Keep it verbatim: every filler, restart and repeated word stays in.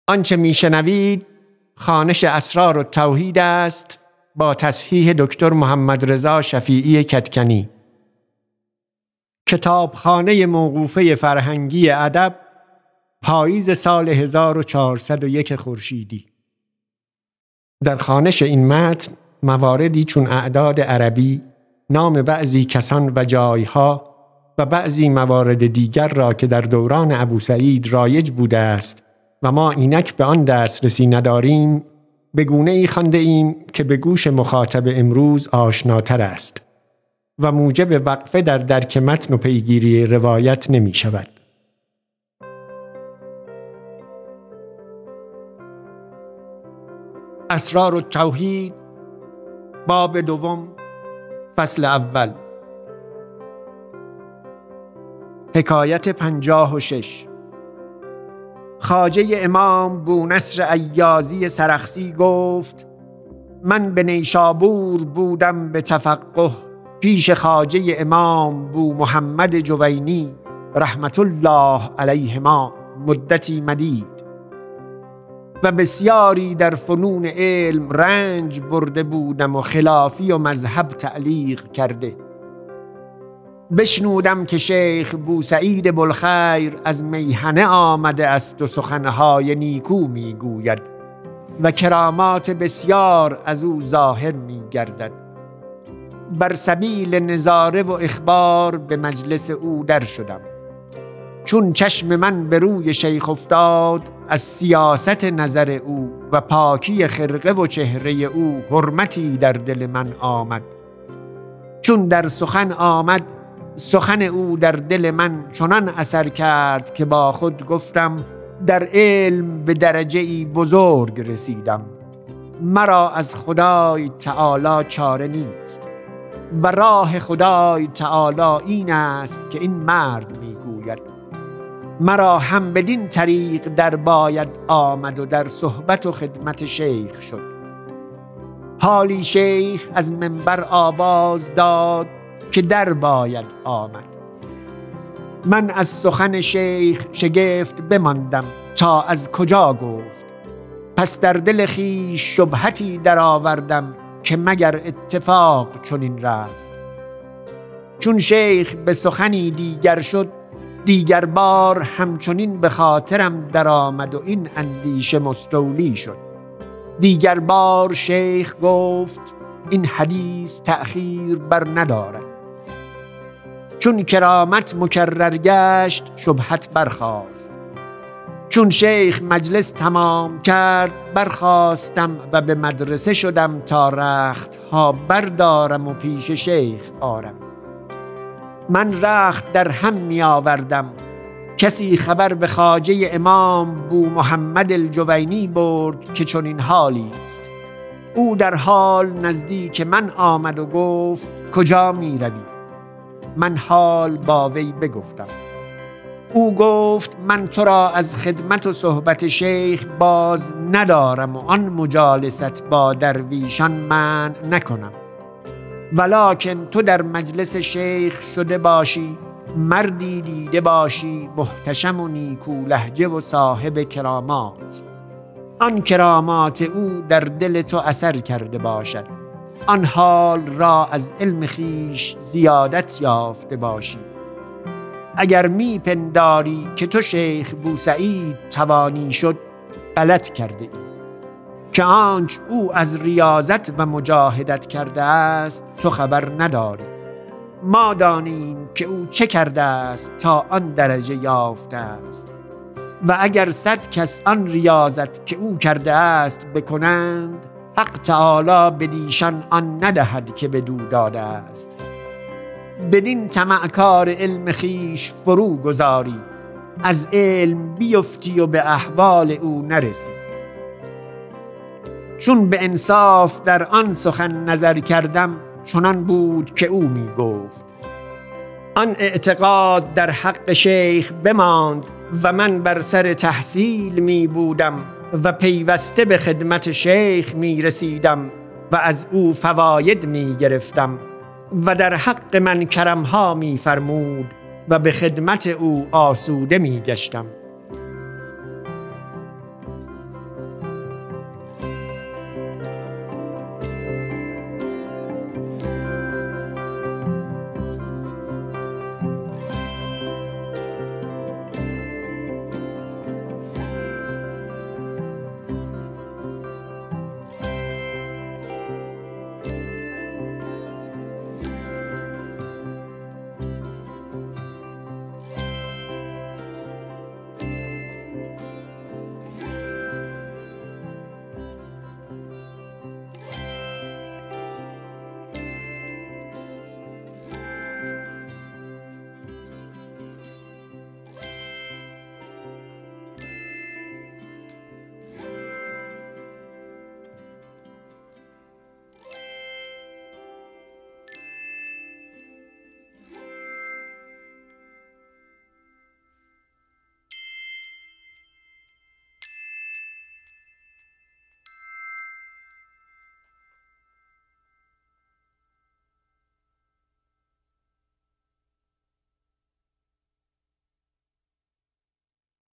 آنچه میشنوید خوانش اسرار التوحید است با تصحیح دکتر محمد رضا شفیعی کدکنی. کتابخانه موقوفه فرهنگی ادب، پاییز سال هزار و چهارصد و یک خورشیدی. در خوانش این متن مواردی چون اعداد عربی، نام بعضی کسان و جایها و بعضی موارد دیگر را که در دوران ابوسعید رایج بوده است و ما اینک به آن دسترسی نداریم، به گونه ای خوانده ایم که به گوش مخاطب امروز آشناتر است و موجب وقفه در درک متن و پیگیری روایت نمی شود. اسرار التوحید، باب دوم، فصل اول. حکایت پنجاه و شش. خواجه امام بونصر عیاضی سرخسی گفت: من به نیشابور بودم به تفقه پیش خواجه امام بو محمد جوینی رحمت الله علیهما مدتی مدید و بسیاری در فنون علم رنج برده بودم و خلافی و مذهب تعلیق کرده. بشنودم که شیخ بوسعید بوالخیر از میهنه آمده است و سخنهای نیکو می گوید و کرامات بسیار از او ظاهر می گردد. بر سبیل نظاره و اخبار به مجلس او در شدم. چون چشم من به روی شیخ افتاد، از سیاست نظر او و پاکی خرقه و چهره او حرمتی در دل من آمد. چون در سخن آمد، سخن او در دل من چنان اثر کرد که با خود گفتم در علم به درجه ای بزرگ رسیدم. مرا از خدای تعالی چاره نیست و راه خدای تعالی این است که این مرد میگوید. مرا هم بدین طریق در باید آمد و در صحبت و خدمت شیخ شد. حالی شیخ از منبر آواز داد که در باید آمد. من از سخن شیخ شگفت بماندم تا از کجا گفت. پس در دل خویش شبهتی در آوردم که مگر اتفاق چنین رفت. چون شیخ به سخنی دیگر شد، دیگر بار همچنین به خاطرم در آمد و این اندیشه مستولی شد. دیگر بار شیخ گفت این حدیث تأخیر بر ندارد. چون کرامت مکرر گشت، شبهت برخاست. چون شیخ مجلس تمام کرد، برخاستم و به مدرسه شدم تا رخت ها بردارم و پیش شیخ آرم. من رخت در هم می آوردم. کسی خبر به خواجه امام بو محمد الجوینی برد که چنین حالی است. او در حال نزدیک من آمد و گفت کجا می روی؟ من حال با وی بگفتم. او گفت من تو را از خدمت و صحبت شیخ باز ندارم و آن مجالست با درویشان منع نکنم، ولکن تو در مجلس شیخ شده باشی، مردی دیده باشی محتشم و نیکو لهجه و صاحب کرامات. آن کرامات او در دل تو اثر کرده باشد، آن حال را از علم خیش زیادت یافته باشی. اگر می پنداری که تو شیخ بوسعید توانی شد، غلط کرده ای، که آنچ او از ریاضت و مجاهدت کرده است تو خبر نداری. ما دانیم که او چه کرده است تا آن درجه یافته است و اگر صد کس آن ریاضت که او کرده است بکنند، حق تعالی بدیشان آن ندهد که بدو داده است. بدین طمع کار علم خیش فرو گذاری، از علم بیفتی و به احوال او نرسی. چون به انصاف در آن سخن نظر کردم، چنان بود که او می گفت. آن اعتقاد در حق شیخ بماند و من بر سر تحصیل می بودم و پیوسته به خدمت شیخ می رسیدم و از او فواید می گرفتم و در حق من کرمها می فرمود و به خدمت او آسوده می گشتم.